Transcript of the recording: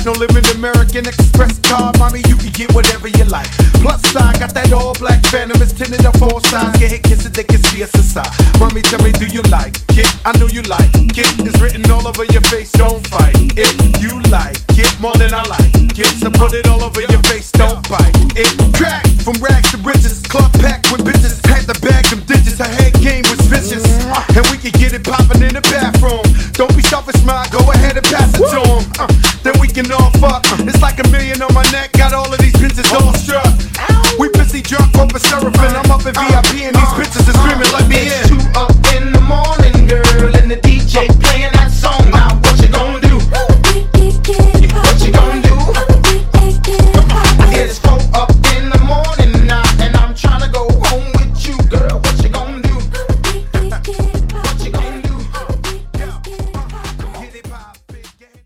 No limit American Express card, mommy, you can get whatever you like. Plus side, got that all black Phantom, it's tinted up all sides. Get hit kisses, they can see us inside. Mommy, tell me, do you like it? I know you like it. It's written all over your face, don't fight. If you like it more than I like it, so put it all over your face, don't bite. It crack from rags to riches, club packed with bitches. Had to bag them digits, her head game was vicious. And we can get it poppin' in the bathroom. Don't be selfish, ma, go ahead and pass it to him. Then we can all fuck. It's like $1 million on my neck, got all of these bitches all struck. We busy drunk off a seraphim. I'm up in VIP and these bitches